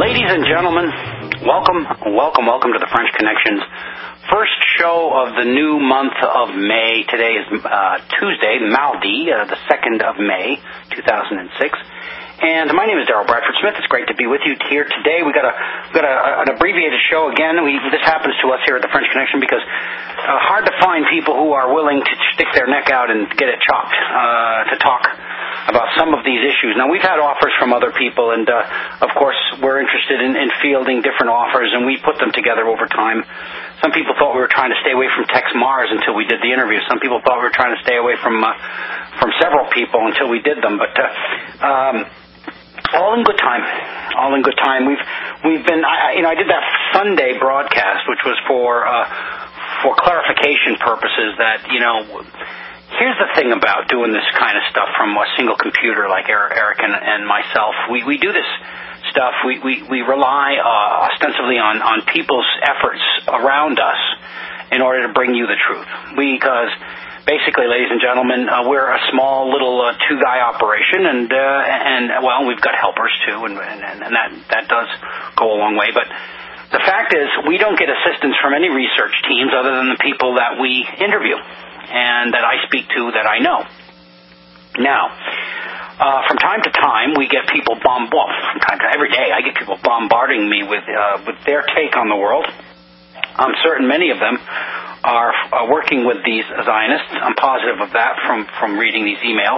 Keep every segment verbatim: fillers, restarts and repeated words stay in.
Ladies and gentlemen, welcome, welcome, welcome to the French Connections first show of the new month of May. Today is uh, Tuesday, Mardi, uh, the second of May, two thousand six. And my name is Darrell Bradford Smith. It's great to be with you here today. We got a we got a, an abbreviated show again. We, this happens to us here at the French Connection because uh, hard to find people who are willing to stick their neck out and get it chopped uh, to talk about some of these issues. Now, we've had offers from other people, and uh, of course, we're interested in, in fielding different offers, and we put them together over time. Some people thought we were trying to stay away from Tex Mars until we did the interview. Some people thought we were trying to stay away from uh, from several people until we did them. But uh, um, all in good time. All in good time. We've we've been. I, you know, I did that Sunday broadcast, which was for uh, for clarification purposes. That you know. Here's the thing about doing this kind of stuff from a single computer like Eric and, and myself. We, we do this stuff. We, we, we rely uh, ostensibly on, on people's efforts around us in order to bring you the truth. Because basically, ladies and gentlemen, uh, we're a small little uh, two-guy operation, and, uh, and well, we've got helpers too, and, and, and that, that does go a long way. But the fact is, we don't get assistance from any research teams other than the people that we interview and that I speak to that I know. Now, uh, from time to time, we get people bomb. Well, from time to every day, I get people bombarding me with uh, with their take on the world. I'm certain many of them are uh, working with these Zionists. I'm positive of that from from reading these emails.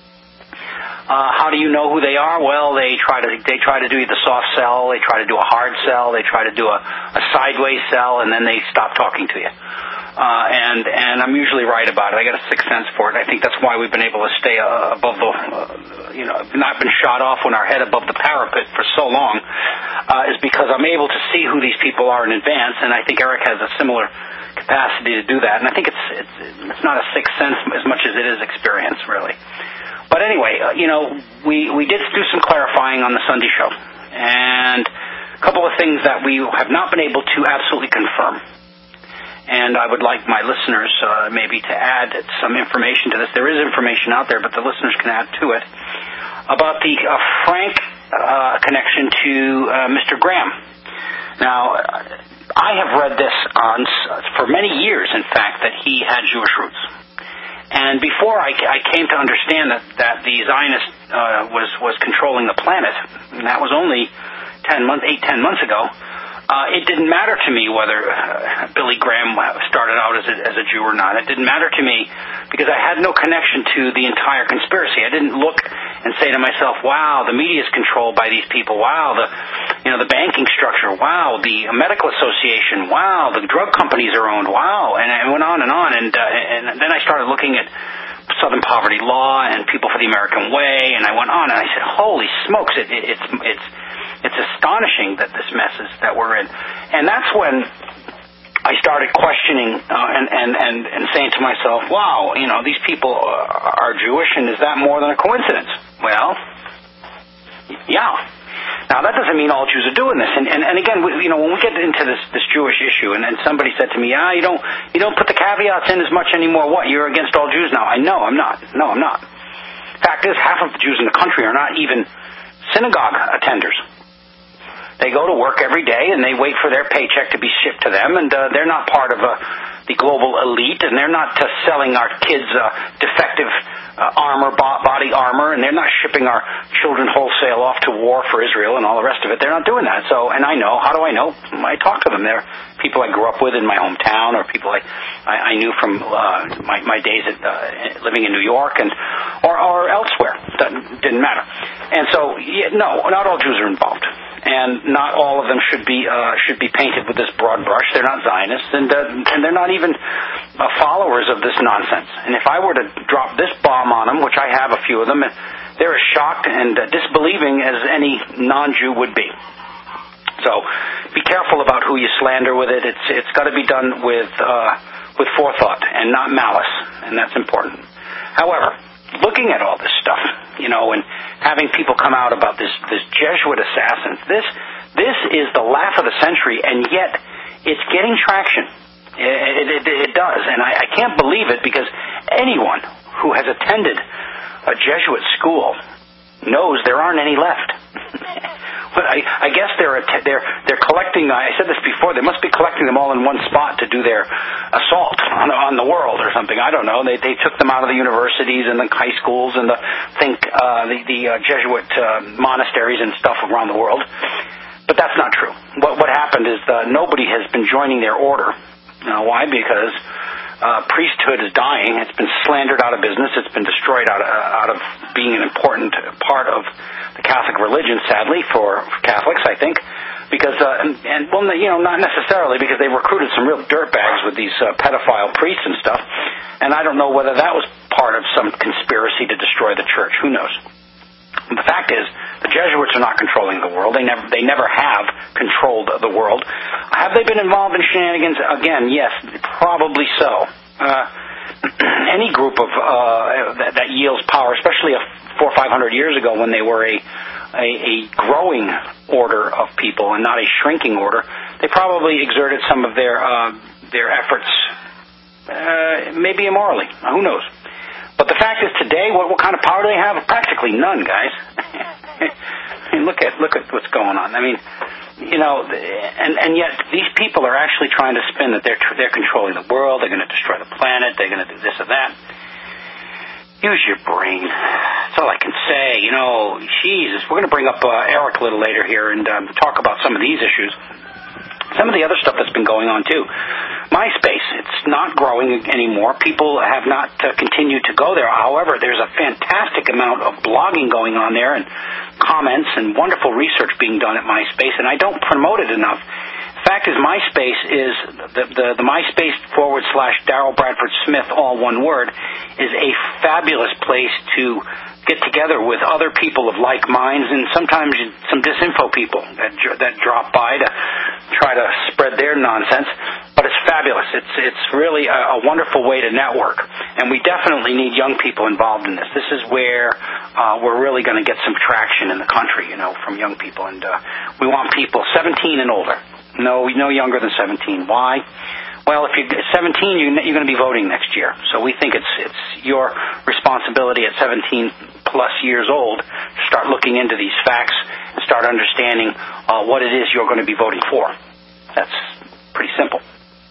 Uh, how do you know who they are? Well, they try to they try to do the soft sell, they try to do a hard sell, they try to do a, a sideways sell, and then they stop talking to you. Uh, and and I'm usually right about it. I got a sixth sense for it. I think that's why we've been able to stay uh, above the, uh, you know, not been shot off when our head above the parapet for so long, uh, is because I'm able to see who these people are in advance, and I think Eric has a similar capacity to do that. And I think it's it's it's not a sixth sense as much as it is experience, really. But anyway, uh, you know, we we did do some clarifying on the Sunday show, and a couple of things that we have not been able to absolutely confirm. And I would like my listeners uh, maybe to add some information to this. There is information out there, but the listeners can add to it about the uh, Frank uh, connection to uh, Mister Graham. Now, I have read this on for many years, in fact, that he had Jewish roots. And before I, I came to understand that, that the Zionist uh, was was controlling the planet, and that was only ten months, eight ten months ago. Uh, it didn't matter to me whether uh, Billy Graham started out as a, as a Jew or not. It didn't matter to me because I had no connection to the entire conspiracy. I didn't look and say to myself, wow, the media is controlled by these people. Wow, the you know the banking structure. Wow, the medical association. Wow, the drug companies are owned. Wow, and I went on and on. And, uh, and then I started looking at Southern Poverty Law and People for the American Way, and I went on and I said, holy smokes, it, it, it's it's It's astonishing that this mess is that we're in. And that's when I started questioning uh, and, and, and, and saying to myself, wow, you know, these people are Jewish, and is that more than a coincidence? Well, yeah. Now, that doesn't mean all Jews are doing this. And, and, and again, we, you know, when we get into this, this Jewish issue, and, and somebody said to me, ah, you don't, you don't put the caveats in as much anymore. What, you're against all Jews now? I know, I'm not. No, I'm not. Fact is, half of the Jews in the country are not even synagogue attenders. They go to work every day, and they wait for their paycheck to be shipped to them, and uh, they're not part of uh, the global elite, and they're not uh, selling our kids uh, defective uh, armor, body armor, and they're not shipping our children wholesale off to war for Israel and all the rest of it. They're not doing that. So, and I know. How do I know? I talk to them. They're people I grew up with in my hometown, or people I I, I knew from uh, my, my days at, uh, living in New York, and or, or elsewhere. That didn't matter. And so, yeah, no, not all Jews are involved. And not all of them should be uh, should be painted with this broad brush. They're not Zionists, and uh, and they're not even uh, followers of this nonsense. And if I were to drop this bomb on them, which I have a few of them, they're as shocked and uh, disbelieving as any non-Jew would be. So be careful about who you slander with it. It's it's got to be done with uh, with forethought and not malice, and that's important. However, looking at all this stuff, you know, and having people come out about this, this Jesuit assassins, this this is the laugh of the century, and yet it's getting traction. It, it, it does, and I, I can't believe it because anyone who has attended a Jesuit school knows there aren't any left. I, I guess they're they're they're collecting. I said this before. They must be collecting them all in one spot to do their assault on, on the world or something. I don't know. They they took them out of the universities and the high schools and the think uh, the the uh, Jesuit uh, monasteries and stuff around the world. But that's not true. What what happened is uh, nobody has been joining their order. Now, why? Because uh, priesthood is dying. It's been slandered out of business. It's been destroyed out of, out of being an important part of the Catholic religion, sadly, for, for Catholics, I think. Because, uh, and, and, well, you know, not necessarily, because they recruited some real dirtbags with these uh, pedophile priests and stuff. And I don't know whether that was part of some conspiracy to destroy the church. Who knows? The fact is, the Jesuits are not controlling the world. They never, they never have controlled the world. Have they been involved in shenanigans? Again, yes, probably so. Uh, any group of uh, that, that yields power, especially a four or five hundred years ago when they were a, a a growing order of people and not a shrinking order, they probably exerted some of their uh, their efforts, uh, maybe immorally. Who knows? But the fact is, today, what, what kind of power do they have? Practically none, guys. I mean, look at look at what's going on. I mean, you know, and and yet these people are actually trying to spin that they're they're controlling the world. They're going to destroy the planet. They're going to do this or that. Use your brain. That's all I can say. You know, Jesus. We're going to bring up uh, Eric a little later here and um, talk about some of these issues. Some of the other stuff that's been going on, too. MySpace, it's not growing anymore. People have not uh, continued to go there. However, there's a fantastic amount of blogging going on there and comments and wonderful research being done at MySpace, and I don't promote it enough. The fact is, MySpace is, the, the, the MySpace forward slash Daryl Bradford Smith, all one word, is a fabulous place to get together with other people of like minds and sometimes some disinfo people that that drop by to try to spread their nonsense. But it's fabulous. It's it's really a, a wonderful way to network, and we definitely need young people involved in this. This is where uh, we're really going to get some traction in the country, you know, from young people, and uh, we want people seventeen and older. No, no younger than seventeen. Why? Well, if you're seventeen, you're going to be voting next year. So we think it's it's your responsibility at seventeen plus years old to start looking into these facts and start understanding uh, what it is you're going to be voting for. That's pretty simple.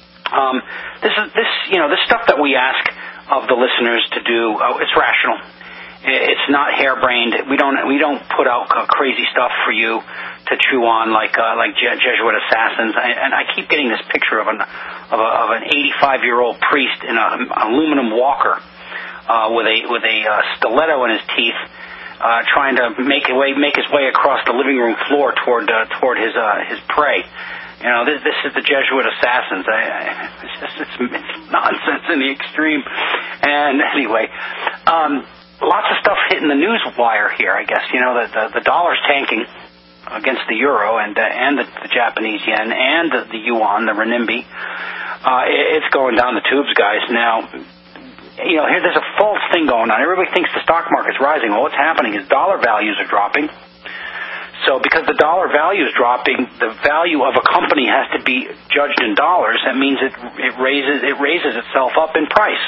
Um, this is this you know this stuff that we ask of the listeners to do. Uh, it's rational. It's not harebrained. We don't we don't put out uh, crazy stuff for you to chew on like uh, like Je- Jesuit assassins. I, and I keep getting this picture of an of, a, of an eighty-five-year-old priest in a, an aluminum walker uh, with a with a uh, stiletto in his teeth, uh, trying to make a way make his way across the living room floor toward uh, toward his uh, his prey. You know, this, this is the Jesuit assassins. I, I, it's just it's, it's nonsense in the extreme. And anyway. Um, Lots of stuff hitting the news wire here, I guess. You know, the the, the dollar's tanking against the euro and uh, and the, the Japanese yen and the, the yuan, the renminbi. Uh, it, it's going down the tubes, guys. Now, you know, here there's a false thing going on. Everybody thinks the stock market's rising. Well, what's happening is dollar values are dropping. So because the dollar value is dropping, the value of a company has to be judged in dollars. That means it it raises it raises itself up in price.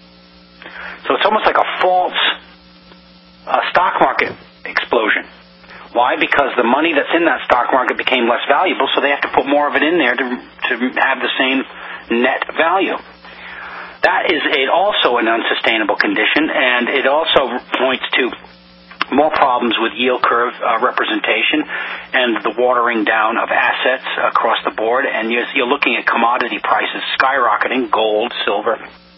So it's almost like a false uh, stock market explosion. Why? Because the money that's in that stock market became less valuable, so they have to put more of it in there to to have the same net value. That is a, also an unsustainable condition, and it also points to more problems with yield curve uh, representation and the watering down of assets across the board, and you're, you're looking at commodity prices skyrocketing, gold, silver.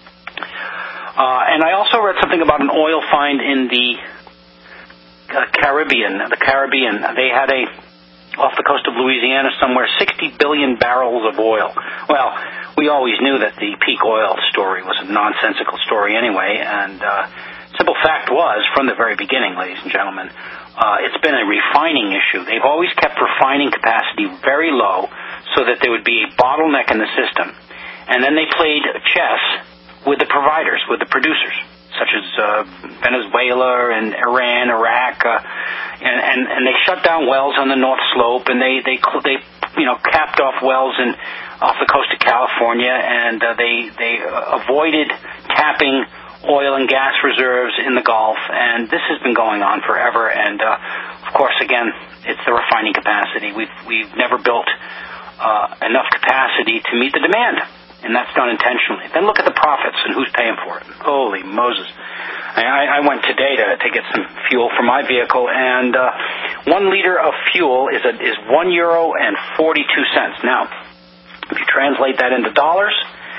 Uh, and I also read something about an oil find in the uh, Caribbean. The Caribbean, they had a, off the coast of Louisiana somewhere, sixty billion barrels of oil. Well, we always knew that the peak oil story was a nonsensical story anyway, and uh, simple fact was, from the very beginning, ladies and gentlemen, uh, it's been a refining issue. They've always kept refining capacity very low so that there would be a bottleneck in the system. And then they played chess with the providers, with the producers, such as uh, Venezuela and Iran, Iraq, uh, and, and and they shut down wells on the North Slope, and they they they you know capped off wells in off the coast of California, and uh, they they uh, avoided tapping oil and gas reserves in the Gulf, and this has been going on forever. And uh, of course, again, it's the refining capacity. We've we've never built uh, enough capacity to meet the demand, and that's done intentionally. Then look at the profits and who's paying for it. Holy Moses. I, I went today to, to get some fuel for my vehicle, and uh, one liter of fuel is a, is one euro and forty-two cents. Now, if you translate that into dollars,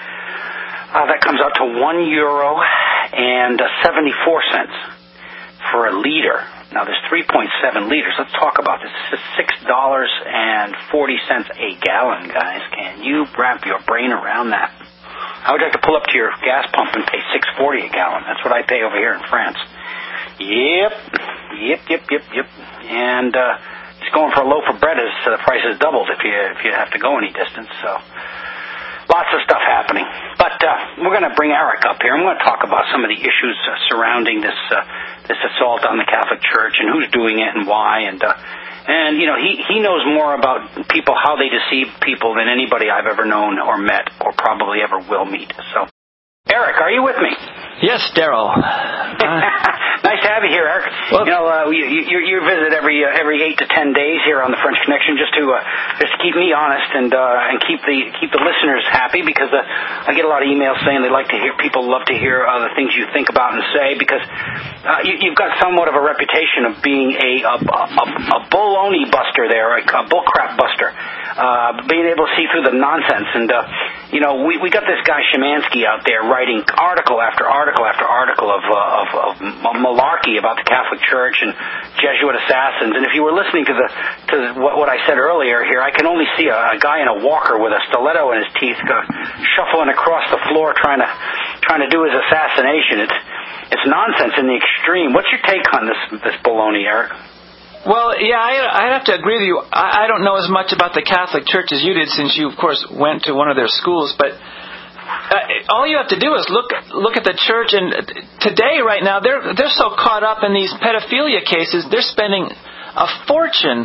uh, that comes out to one euro and uh, seventy-four cents for a liter. Now, there's three point seven liters. Let's talk about this. This is six dollars and forty cents a gallon, guys. Can you wrap your brain around that? How would you like to pull up to your gas pump and pay six forty a gallon? That's what I pay over here in France. Yep, yep, yep, yep, yep. And uh, just going for a loaf of bread is uh, the price has doubled if you if you have to go any distance. So lots of stuff happening. But uh, we're going to bring Eric up here. I'm going to talk about some of the issues uh, surrounding this uh, this assault on the Catholic Church and who's doing it and why. And uh, And, you know, he, he knows more about people, how they deceive people than anybody I've ever known or met or probably ever will meet. So, Eric, are you with me? Yes, Daryl. Uh, nice to have you here, Eric. Well, you know, uh, you, you, you visit every uh, every eight to ten days here on the French Connection just to uh, just to keep me honest and uh, and keep the keep the listeners happy, because uh, I get a lot of emails saying they like to hear people love to hear uh, the things you think about and say, because uh, you, you've got somewhat of a reputation of being a a, a, a baloney buster there, a, a bullcrap buster, uh, being able to see through the nonsense. And uh, you know, we we got this guy Szymanski out there writing article after article. Article after article of, uh, of of malarkey about the Catholic Church and Jesuit assassins. And if you were listening to the to what, what I said earlier here, I can only see a, a guy in a walker with a stiletto in his teeth go, shuffling across the floor trying to trying to do his assassination. It's it's nonsense in the extreme. What's your take on this this baloney, Eric? Well, yeah, I, I have to agree with you. I, I don't know as much about the Catholic Church as you did, since you, of course, went to one of their schools, but Uh, all you have to do is look look at the church, and today, right now, they're they're so caught up in these pedophilia cases, they're spending a fortune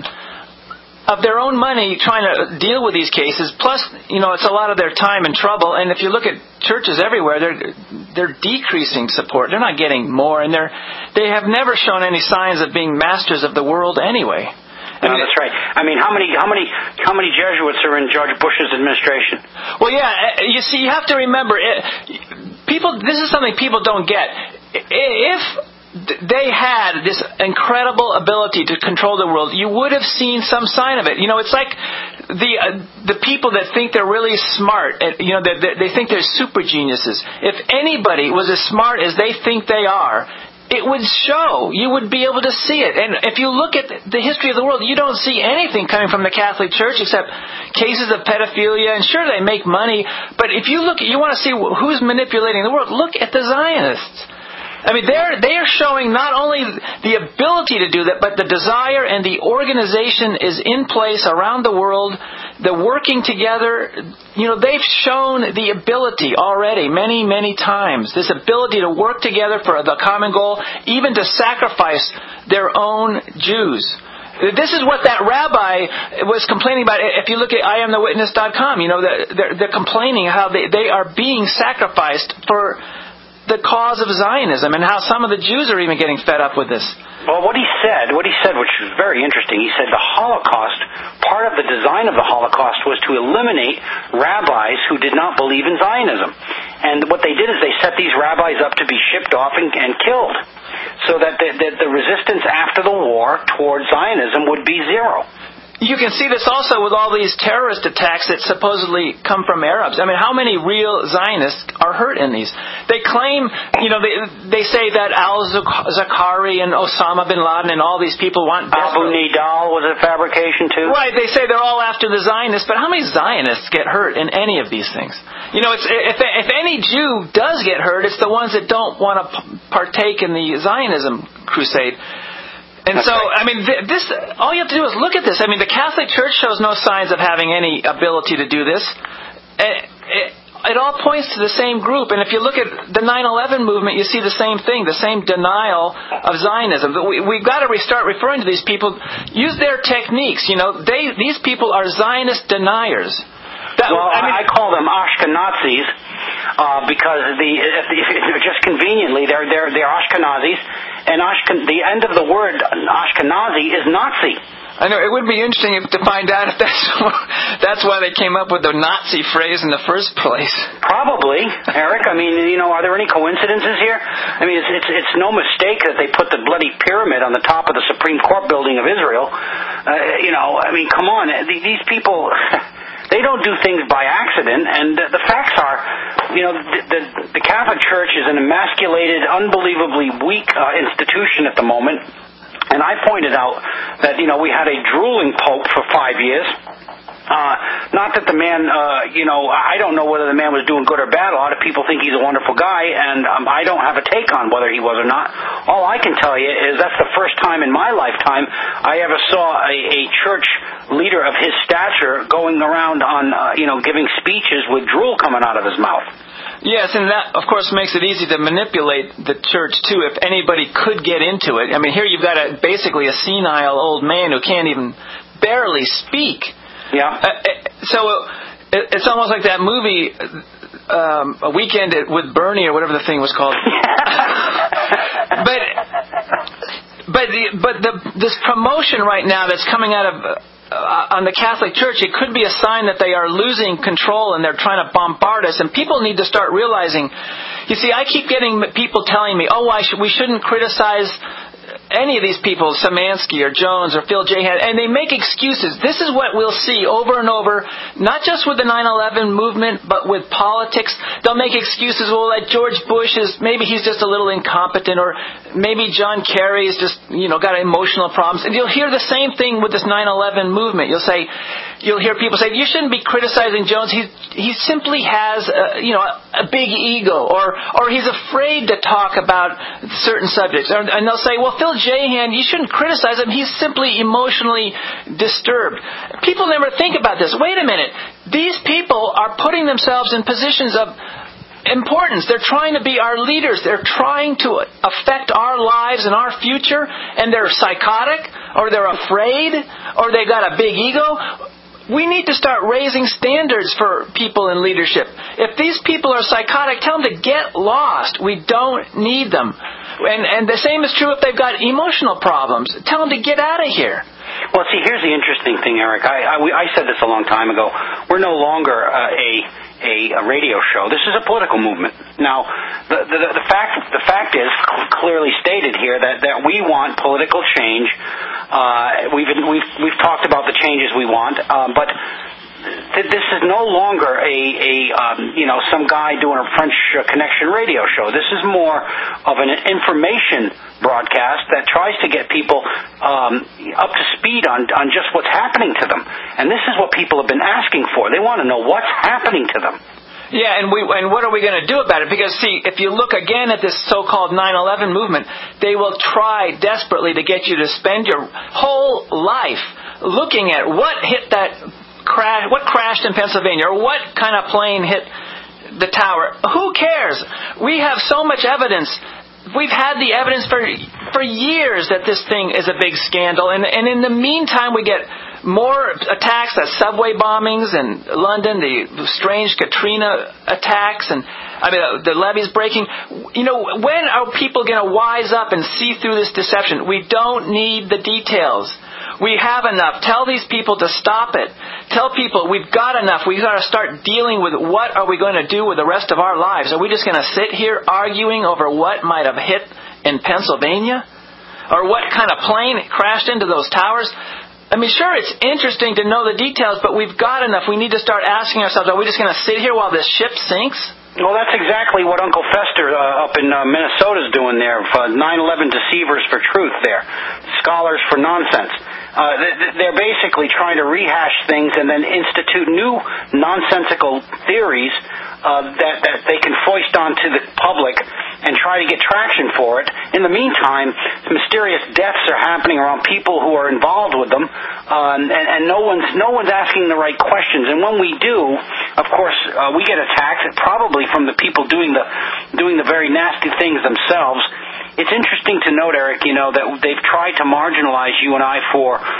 of their own money trying to deal with these cases. Plus, you know, it's a lot of their time and trouble. And if you look at churches everywhere, they're they're decreasing support. They're not getting more, and they're they have never shown any signs of being masters of the world anyway. No, that's right. I mean, how many, how many, how many Jesuits are in George Bush's administration? Well, yeah. You see, you have to remember, it, people. This is something people don't get. If they had this incredible ability to control the world, you would have seen some sign of it. You know, it's like the uh, the people that think they're really smart. You know, they, they think they're super geniuses. If anybody was as smart as they think they are, it would show. You would be able to see it. And if you look at the history of the world, you don't see anything coming from the Catholic Church except cases of pedophilia. And sure, they make money. But if you look, you want to see who's manipulating the world, look at the Zionists. I mean, they're they are showing not only the ability to do that, but the desire, and the organization is in place around the world. They're working together. You know, they've shown the ability already many, many times. This ability to work together for the common goal, even to sacrifice their own Jews. This is what that rabbi was complaining about. If you look at I am the witness dot com, you know, they're, they're complaining how they, they are being sacrificed for the cause of Zionism, and how some of the Jews are even getting fed up with this. Well, what he said, what he said, which was very interesting, he said the Holocaust, part of the design of the Holocaust was to eliminate rabbis who did not believe in Zionism. And what they did is they set these rabbis up to be shipped off and, and killed, so that the, the, the resistance after the war towards Zionism would be zero. You can see this also with all these terrorist attacks that supposedly come from Arabs. I mean, how many real Zionists are hurt in these? They claim, you know, they they say that al-Zakari and Osama bin Laden and all these people want... Abu Nidal was a fabrication too? Right, they say they're all after the Zionists, but how many Zionists get hurt in any of these things? You know, it's, if, if any Jew does get hurt, it's the ones that don't want to partake in the Zionism crusade. And so, I mean, this, all you have to do is look at this. I mean, the Catholic Church shows no signs of having any ability to do this. It, it, it all points to the same group. And if you look at the nine eleven movement, you see the same thing, the same denial of Zionism. We, we've got to restart referring to these people. Use their techniques. You know, they these people are Zionist deniers. That, well, I, mean, I call them Ashkenazis. uh, because the, the just conveniently they're they're they're Ashkenazis, and Ashken, the end of the word Ashkenazi is Nazi. I know, it would be interesting if, to find out if that's that's why they came up with the Nazi phrase in the first place. Probably, Eric. I mean, you know, are there any coincidences here? I mean, it's it's, it's no mistake that they put the bloody pyramid on the top of the Supreme Court building of Israel. Uh, you know, I mean, come on, these people. They don't do things by accident, and the facts are, you know, the, the, the Catholic Church is an emasculated, unbelievably weak uh, institution at the moment. And I pointed out that, you know, we had a drooling pope for five years. Uh, not that the man, uh, you know, I don't know whether the man was doing good or bad. A lot of people think he's a wonderful guy, and um, I don't have a take on whether he was or not. All I can tell you is that's the first time in my lifetime I ever saw a, a church leader of his stature going around on, uh, you know, giving speeches with drool coming out of his mouth. Yes, and that, of course, makes it easy to manipulate the church, too, if anybody could get into it. I mean, here you've got a, basically a senile old man who can't even barely speak. Yeah. Uh, so it, it's almost like that movie, um, A Weekend with Bernie, or whatever the thing was called. but but the, but the, this promotion right now that's coming out of... Uh, on the Catholic Church, it could be a sign that they are losing control and they're trying to bombard us. And people need to start realizing, you see, I keep getting people telling me, oh, I sh- we shouldn't criticize any of these people, Szymanski or Jones or Phil Jahan, and they make excuses. This is what we'll see over and over, not just with the nine eleven movement, but with politics. They'll make excuses, well, that George Bush is, maybe he's just a little incompetent, or maybe John Kerry is just, you know, got emotional problems. And you'll hear the same thing with this nine eleven movement. You'll say, you'll hear people say, you shouldn't be criticizing Jones. He he simply has, a, you know, a, a big ego, or or he's afraid to talk about certain subjects. Or, and they'll say, well, Phil Jahan, you shouldn't criticize him. He's simply emotionally disturbed. People never think about this. Wait a minute. These people are putting themselves in positions of importance. They're trying to be our leaders. They're trying to affect our lives and our future, and they're psychotic, or they're afraid, or they got a big ego. We need to start raising standards for people in leadership. If these people are psychotic, tell them to get lost. We don't need them. And, and the same is true if they've got emotional problems. Tell them to get out of here. Well, see, here's the interesting thing, Eric. I, I, we, I said this a long time ago. We're no longer uh, a, a a radio show. This is a political movement. Now, the, the the fact the fact is clearly stated here that, that we want political change. Uh, we've we've we've talked about the changes we want, um, but this is no longer a, a um, you know, some guy doing a French Connection radio show. This is more of an information broadcast that tries to get people um, up to speed on, on just what's happening to them. And this is what people have been asking for. They want to know what's happening to them. Yeah, and we and what are we going to do about it? Because, see, if you look again at this so-called nine eleven movement, they will try desperately to get you to spend your whole life looking at what hit that crash, what crashed in Pennsylvania, or what kind of plane hit the tower. Who cares? We have so much evidence. We've had the evidence for for years that this thing is a big scandal, and and in the meantime we get more attacks, that subway bombings in London, the strange Katrina attacks, and I mean the levees breaking. You know, when are people going to wise up and see through this deception? We don't need the details. We have enough. Tell these people to stop it. Tell people we've got enough. We've got to start dealing with what are we going to do with the rest of our lives. Are we just going to sit here arguing over what might have hit in Pennsylvania? Or what kind of plane crashed into those towers? I mean, sure, it's interesting to know the details, but we've got enough. We need to start asking ourselves, are we just going to sit here while this ship sinks? Well, that's exactly what Uncle Fester uh, up in uh, Minnesota is doing there. Uh, nine eleven Deceivers for Truth there. Scholars for Nonsense. Uh, they're basically trying to rehash things and then institute new nonsensical theories uh, that, that they can foist onto the public and try to get traction for it. In the meantime, mysterious deaths are happening around people who are involved with them, uh, and, and no one's no one's asking the right questions. And when we do, of course, uh, we get attacked, probably from the people doing the doing the very nasty things themselves. It's interesting to note, Eric, you know, that they've tried to marginalize you and I for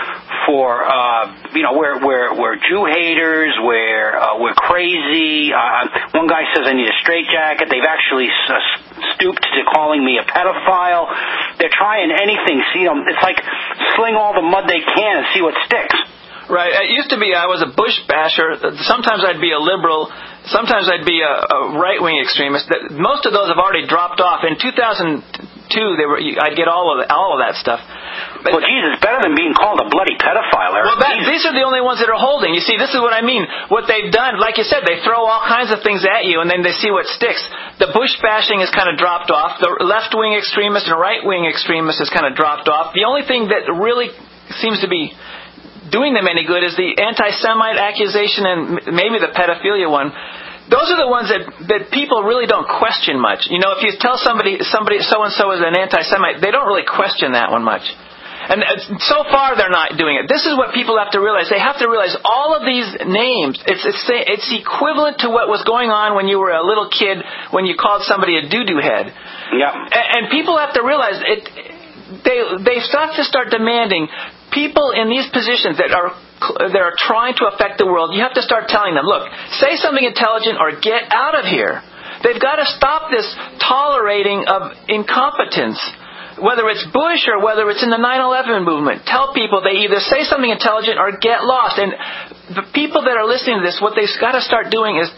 for uh, you know we're we're we're Jew haters, we're uh, we're crazy. Uh, one guy says I need a straitjacket. They've actually uh, stooped to calling me a pedophile. They're trying anything. See, you know, it's like sling all the mud they can and see what sticks. Right. It used to be I was a Bush basher. Sometimes I'd be a liberal. Sometimes I'd be a, a right-wing extremist. Most of those have already dropped off. In two thousand two, they were. I'd get all of the, all of that stuff. But, well, Jesus, better than being called a bloody pedophile, Eric. Well, that, these are the only ones that are holding. You see, this is what I mean. What they've done, like you said, they throw all kinds of things at you, and then they see what sticks. The Bush bashing has kind of dropped off. The left-wing extremist and right-wing extremist has kind of dropped off. The only thing that really seems to be doing them any good is the anti-Semite accusation and maybe the pedophilia one. Those are the ones that, that people really don't question much. You know, if you tell somebody somebody so-and-so is an anti-Semite, they don't really question that one much. And so far they're not doing it. This is what people have to realize. They have to realize all of these names, it's, it's, it's equivalent to what was going on when you were a little kid when you called somebody a doo-doo head. Yeah. And, and people have to realize it. They, they have to start demanding people in these positions that are that are trying to affect the world, you have to start telling them, look, say something intelligent or get out of here. They've got to stop this tolerating of incompetence. Whether it's Bush or whether it's in the nine eleven movement, tell people they either say something intelligent or get lost. And the people that are listening to this, what they've got to start doing is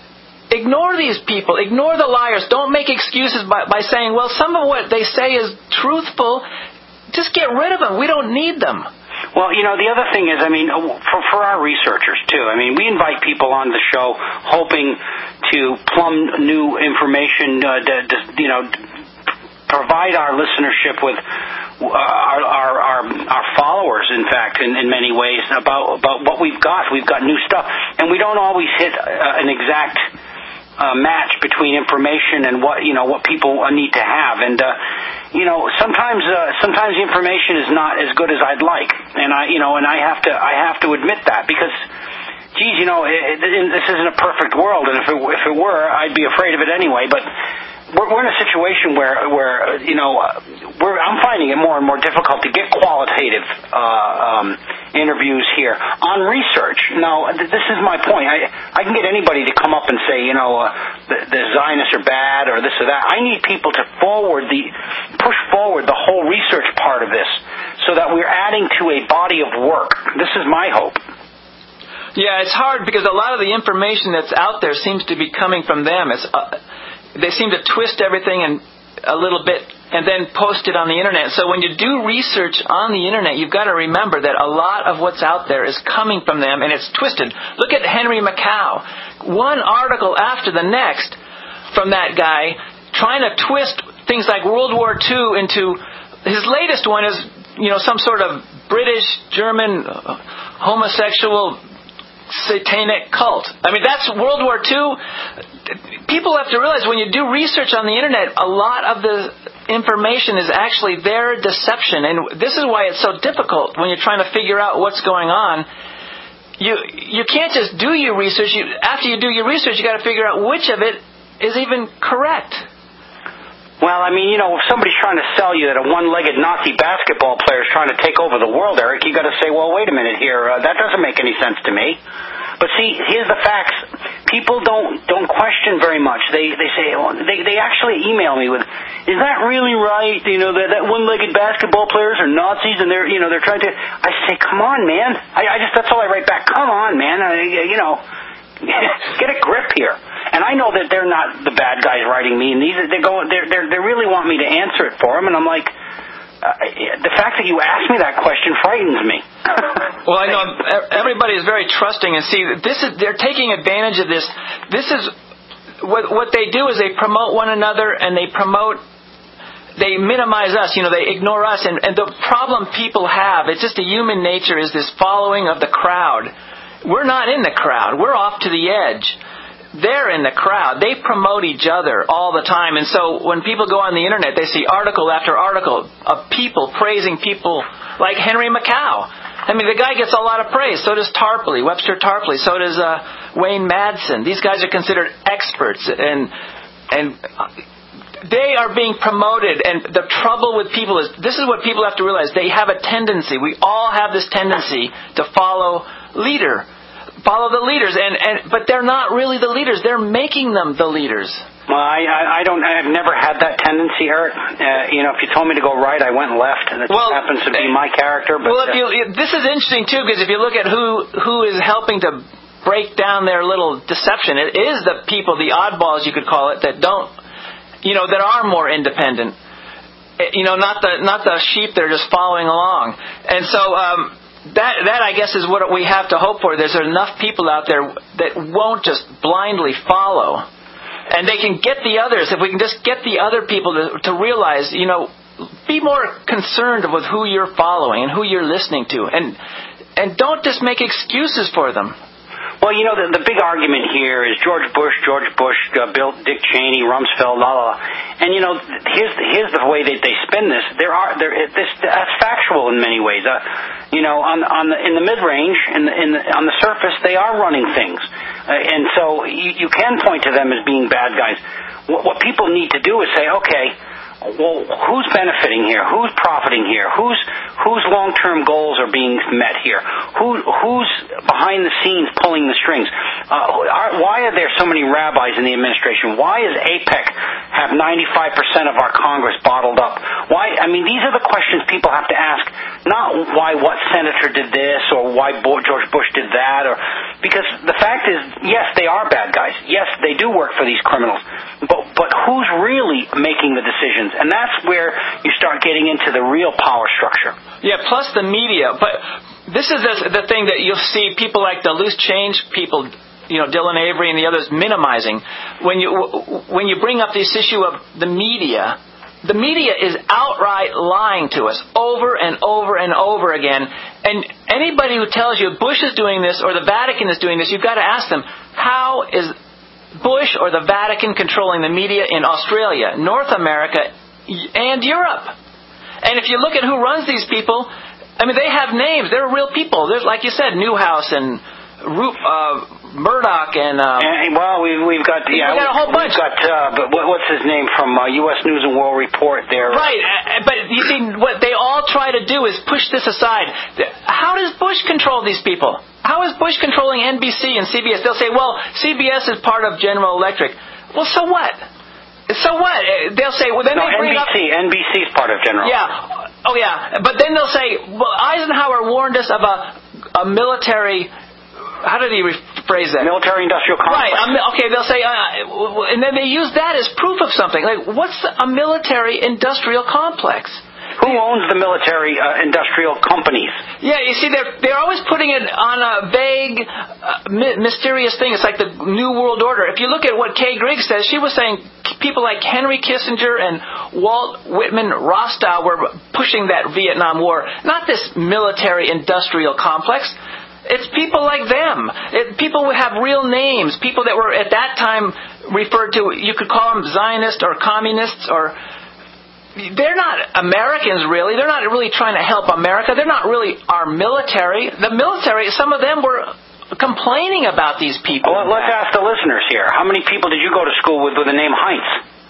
ignore these people. Ignore the liars. Don't make excuses by, by saying, well, some of what they say is truthful. Just get rid of them. We don't need them. Well, you know, the other thing is, I mean, for, for our researchers, too, I mean, we invite people on the show hoping to plumb new information, uh, to, to, you know, provide our listenership with uh, our, our our our followers, in fact, in, in many ways, about about what we've got. We've got new stuff, and we don't always hit uh, an exact uh, match between information and what you know what people need to have. And uh, you know, sometimes uh, sometimes the information is not as good as I'd like, and I you know, and I have to I have to admit that because. Geez, you know, it, it, this isn't a perfect world, and if it, if it were, I'd be afraid of it anyway. But we're, we're in a situation where, where you know, we're, I'm finding it more and more difficult to get qualitative uh, um, interviews here on research. Now, th- this is my point. I, I can get anybody to come up and say, you know, uh, the, the Zionists are bad or this or that. I need people to forward the, push forward the whole research part of this so that we're adding to a body of work. This is my hope. Yeah, it's hard because a lot of the information that's out there seems to be coming from them. It's, uh, they seem to twist everything and a little bit and then post it on the internet. So when you do research on the internet, you've got to remember that a lot of what's out there is coming from them and it's twisted. Look at Henry Makow. One article after the next from that guy trying to twist things like World War Two into... His latest one is, you know, some sort of British, German, uh, homosexual... satanic cult. I mean, that's World War Two. People have to realize when you do research on the internet, a lot of the information is actually their deception. And this is why it's so difficult when you're trying to figure out what's going on. You you can't just do your research. You, after you do your research, you got to figure out which of it is even correct. Well, I mean, you know, if somebody's trying to sell you that a one-legged Nazi basketball player is trying to take over the world, Eric, you got to say, well, wait a minute here. Uh, that doesn't make any sense to me. But see, here's the facts. People don't don't question very much. They they say well, they they actually email me with, is that really right? You know, that that one-legged basketball players are Nazis and they're you know they're trying to. I say, come on, man. I, I just that's all I write back. Come on, man. I, you know. Get a grip here. And I know that they're not the bad guys writing me, and these they go they they they really want me to answer it for them, and I'm like, uh, the fact that you asked me that question frightens me. Well, I know everybody is very trusting, and see, this is they're taking advantage of this. This is what what they do is they promote one another, and they promote. They minimize us, you know, they ignore us, and, and the problem people have, it's just a human nature, is this following of the crowd. We're not in the crowd. We're off to the edge. They're in the crowd. They promote each other all the time. And so when people go on the internet, they see article after article of people praising people like Henry Makow. I mean, the guy gets a lot of praise. So does Tarpley, Webster Tarpley. So does uh, Wayne Madsen. These guys are considered experts. And and they are being promoted, and the trouble with people is, this is what people have to realize, they have a tendency, we all have this tendency to follow leader, follow the leaders, and, and but they're not really the leaders, they're making them the leaders. Well, I, I, I don't, I've never had that tendency, Eric. Uh, you know, if you told me to go right, I went left, and it well, happens to be my character. But, well, if you, this is interesting, too, because if you look at who who is helping to break down their little deception, it is the people, the oddballs, you could call it, that don't, you know, that are more independent. You know, not the not the sheep that are just following along. And so um, that that I guess is what we have to hope for. There's enough people out there that won't just blindly follow. And they can get the others, if we can just get the other people to, to realize, you know, be more concerned with who you're following and who you're listening to. And and don't just make excuses for them. Well, you know, the, the big argument here is George Bush, George Bush uh, built Dick Cheney, Rumsfeld, la la la. And, you know, here's the, here's the way that they spin this. There are there this that's factual in many ways. Uh, you know, on on the in the mid range, in the, in the, on the surface, they are running things, uh, and so you, you can point to them as being bad guys. What, what people need to do is say, okay, well, who's benefiting here? Who's profiting here? Who's whose long-term goals are being met here? Who who's behind the scenes pulling the strings? Uh, are, why are there so many rabbis in the administration? Why is AIPAC have ninety-five percent of our Congress bottled up? Why? I mean, these are the questions people have to ask. Not why what senator did this or why George Bush did that, or because the fact is, yes, they are bad guys. Yes, they do work for these criminals. But but who's really making the decisions? And that's where you start getting into the real power structure. Yeah, plus the media. But this is the, the thing that you'll see people like the loose change people, you know, Dylan Avery and the others minimizing. When you when you bring up this issue of the media, the media is outright lying to us over and over and over again. And anybody who tells you Bush is doing this or the Vatican is doing this, you've got to ask them, how is Bush or the Vatican controlling the media in Australia, North America, and Europe? And if you look at who runs these people, I mean, they have names. They're real people. There's, like you said, Newhouse and uh, Murdoch and, um, and well, we've we've got yeah, we've got a whole bunch. We've got uh, but what, what's his name from uh, U S News and World Report there? Right, uh, but you see, what they all try to do is push this aside. How does Bush control these people? How is Bush controlling N B C and C B S? They'll say, well, C B S is part of General Electric. Well, so what? So what? They'll say, well, then no, they bring N B C, up... N B C is part of General Yeah. Electric. Oh, yeah. But then they'll say, well, Eisenhower warned us of a, a military... How did he rephrase that? Military-industrial complex. Right. Um, okay, they'll say... Uh, and then they use that as proof of something. Like, what's a military-industrial complex? Who owns the military uh, industrial companies? Yeah, you see, they're they're always putting it on a vague, uh, my, mysterious thing. It's like the New World Order. If you look at what Kay Griggs says, she was saying people like Henry Kissinger and Walt Whitman Rostow were pushing that Vietnam War. Not this military-industrial complex. It's people like them. It, people who have real names. People that were at that time referred to, you could call them Zionists or communists or... They're not Americans, really. They're not really trying to help America. They're not really our military. The military, some of them were complaining about these people. Well, let's ask the listeners here. How many people did you go to school with with the name Heinz?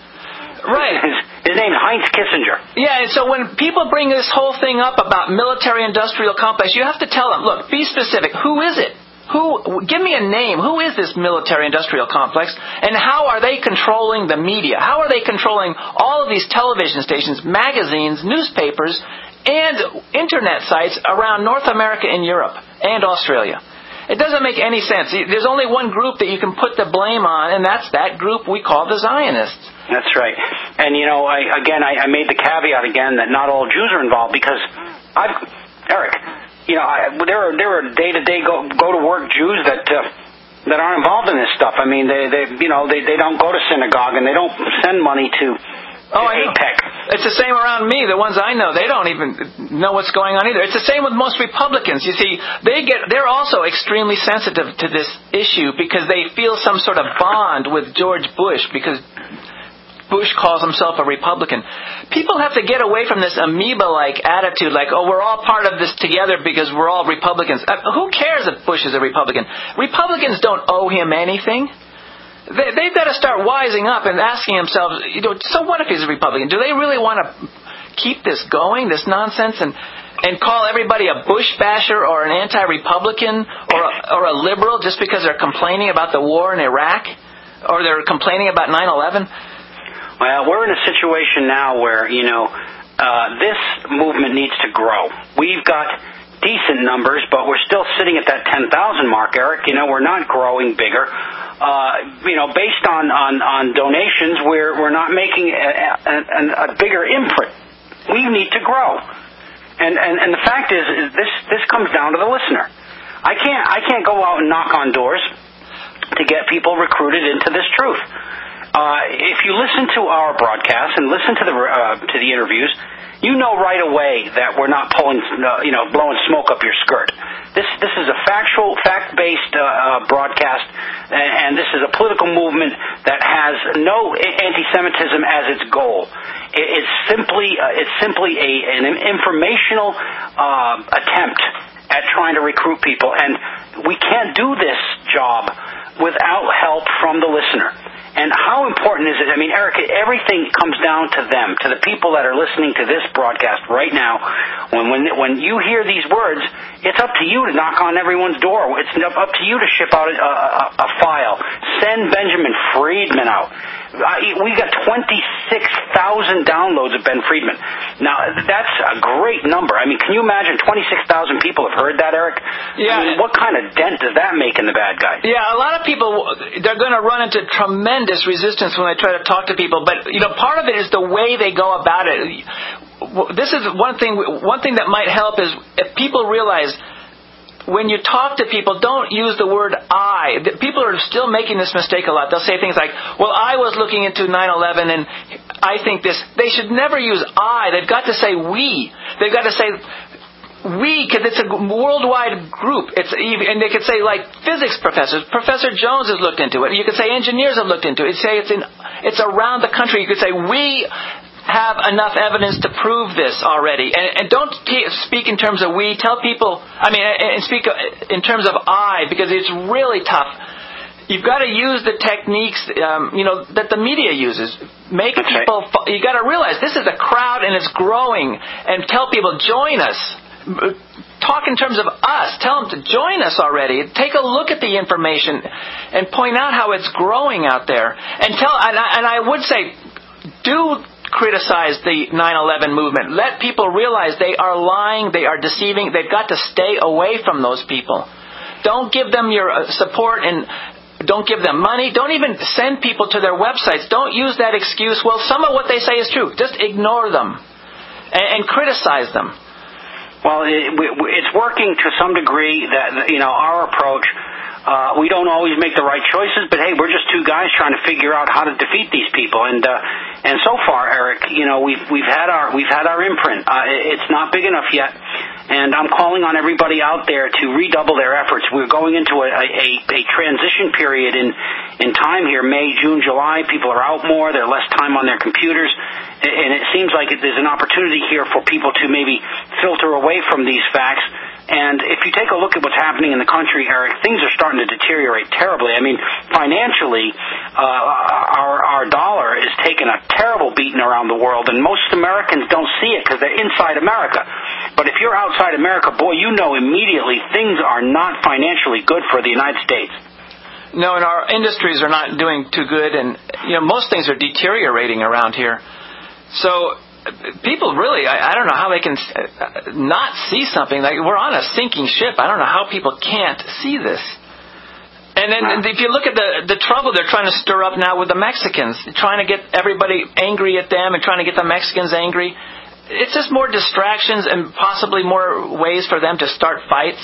Right. His, his name's Heinz Kissinger. Yeah, and so when people bring this whole thing up about military-industrial complex, you have to tell them, look, be specific. Who is it? Who? Give me a name. Who is this military-industrial complex? And how are they controlling the media? How are they controlling all of these television stations, magazines, newspapers, and internet sites around North America and Europe and Australia? It doesn't make any sense. There's only one group that you can put the blame on, and that's that group we call the Zionists. That's right. And, you know, I, again, I, I made the caveat again that not all Jews are involved because I've... Eric... You know, I, there are there are day to day go go to work Jews that uh, that aren't involved in this stuff. I mean, they they you know they they don't go to synagogue and they don't send money to, to oh, I know. AIPAC. It's the same around me. The ones I know, they don't even know what's going on either. It's the same with most Republicans. You see, they get they're also extremely sensitive to this issue because they feel some sort of bond with George Bush because Bush calls himself a Republican. People have to get away from this amoeba-like attitude, like, oh, we're all part of this together because we're all Republicans. Uh, who cares if Bush is a Republican? Republicans don't owe him anything. they, they've got to start wising up and asking themselves, you know, so what if he's a Republican? Do they really want to keep this going, this nonsense, and and call everybody a Bush basher or an anti-Republican or a, or a liberal just because they're complaining about the war in Iraq or they're complaining about nine eleven? Well, we're in a situation now where, you know, uh, this movement needs to grow. We've got decent numbers, but we're still sitting at that ten thousand mark, Eric. You know, we're not growing bigger. Uh, you know, based on, on, on donations, we're we're not making a, a, a bigger imprint. We need to grow. And, and and the fact is, is this this comes down to the listener. I can't I can't go out and knock on doors to get people recruited into this truth. Uh, if you listen to our broadcast and listen to the uh, to the interviews, you know right away that we're not pulling, uh, you know, blowing smoke up your skirt. This this is a factual, fact-based uh, uh, broadcast, and, and this is a political movement that has no anti-Semitism as its goal. It, it's simply uh, it's simply a an informational uh, attempt at trying to recruit people, and we can't do this job without help from the listener. And how important is it? I mean, Eric, everything comes down to them, to the people that are listening to this broadcast right now. When when when you hear these words, it's up to you to knock on everyone's door. It's up to you to ship out a, a, a file. Send Benjamin Friedman out. I, we got twenty-six thousand downloads of Ben Friedman. Now, that's a great number. I mean, can you imagine twenty-six thousand people have heard that, Eric? Yeah. I mean, what kind of dent does that make in the bad guy? Yeah, a lot of people, they're going to run into tremendous resistance when they try to talk to people. But, you know, part of it is the way they go about it. This is one thing, one thing that might help is if people realize when you talk to people, don't use the word I. People are still making this mistake a lot. They'll say things like, well, I was looking into nine eleven and I think this. They should never use I. They've got to say we. They've got to say we, because it's a worldwide group. It's and they could say like physics professors. Professor Jones has looked into it. You could say engineers have looked into it. You say it's in, it's around the country. You could say we have enough evidence to prove this already. And, and don't t- speak in terms of we. Tell people, I mean, and speak in terms of I, because it's really tough. You've got to use the techniques, um, you know, that the media uses. Make That's people, right. you got to realize this is a crowd and it's growing. And tell people, join us. Talk in terms of us. Tell them to join us already. Take a look at the information and point out how it's growing out there. And tell, and I, and I would say, do criticize the nine eleven movement. Let people realize they are lying, they are deceiving. They've got to stay away from those people. Don't give them your support and don't give them money. Don't even send people to their websites. Don't use that excuse, well, some of what they say is true. Just ignore them and, and criticize them. Well, it, it's working to some degree that, you know, our approach, uh, we don't always make the right choices, but hey, we're just two guys trying to figure out how to defeat these people. And, uh, and so far, Eric, you know, we've, we've had our, we've had our imprint. Uh, it's not big enough yet. And I'm calling on everybody out there to redouble their efforts. We're going into a, a, a transition period in, in time here, May, June, July. People are out more. They're less time on their computers. And it seems like there's an opportunity here for people to maybe filter away from these facts. And if you take a look at what's happening in the country, Eric, things are starting to deteriorate terribly. I mean, financially, uh, our, our dollar is taking a terrible beating around the world, and most Americans don't see it because they're inside America. But if you're outside America, boy, you know immediately things are not financially good for the United States. No, and our industries are not doing too good, and you know most things are deteriorating around here. So people really, I, I don't know how they can not see something. Like, we're on a sinking ship. I don't know how people can't see this. And then wow. If you look at the the trouble they're trying to stir up now with the Mexicans, trying to get everybody angry at them and trying to get the Mexicans angry, it's just more distractions and possibly more ways for them to start fights.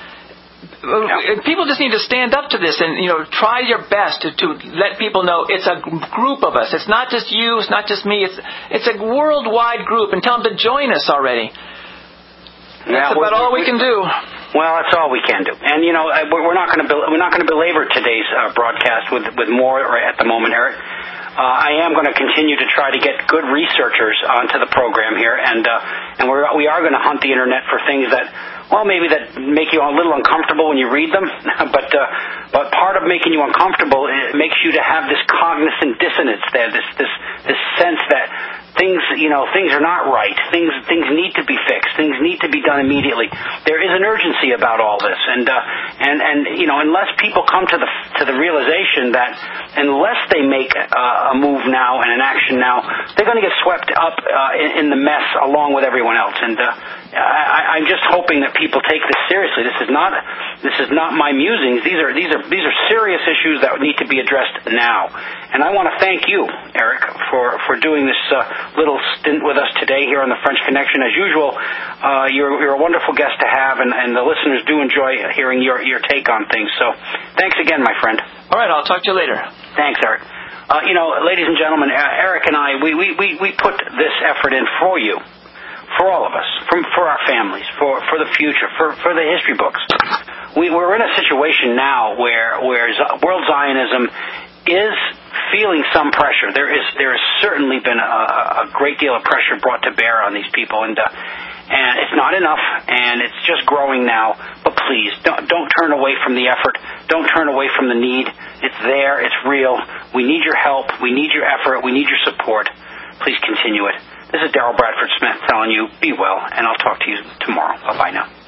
Yeah. People just need to stand up to this and, you know, try your best to, to let people know it's a group of us. It's not just you. It's not just me. It's it's a worldwide group, and tell them to join us already. That's yeah, about all we can do. Well, that's all we can do. And you know, we're not going to we're not going to belabor today's uh, broadcast with with more at the moment, Eric. Uh, I am going to continue to try to get good researchers onto the program here, and uh, and we're, we are going to hunt the internet for things that, well, maybe that make you a little uncomfortable when you read them, but uh, but part of making you uncomfortable, it makes you to have this cognizant dissonance there, this this this sense that things, you know, things are not right. Things things need to be fixed. Things need to be done immediately. There is an urgency about all this, and uh, and and you know, unless people come to the to the realization that unless they make uh, a move now and an action now, they're going to get swept up uh, in, in the mess along with everyone else. And uh, I, I'm just hoping that people take this seriously. This is not this is not my musings. These are these are these are serious issues that need to be addressed now. And I want to thank you, Eric, for for doing this uh, little stint with us today here on the French Connection. As usual, uh, you're you're a wonderful guest to have, and, and the listeners do enjoy hearing your your take on things. So, thanks again, my friend. All right, I'll talk to you later. Thanks, Eric. Uh, you know, ladies and gentlemen, Eric and I, we, we, we, we put this effort in for you, for all of us, from, for our families, for, for the future, for, for the history books. We, we're in a situation now where, where World Zionism is feeling some pressure. There is there has certainly been a, a great deal of pressure brought to bear on these people, and uh, and it's not enough, and it's just growing now. But please, don't don't turn away from the effort. Don't turn away from the need. It's there. It's real. We need your help. We need your effort. We need your support. Please continue it. This is Daryl Bradford Smith telling you, be well, and I'll talk to you tomorrow. Bye-bye now.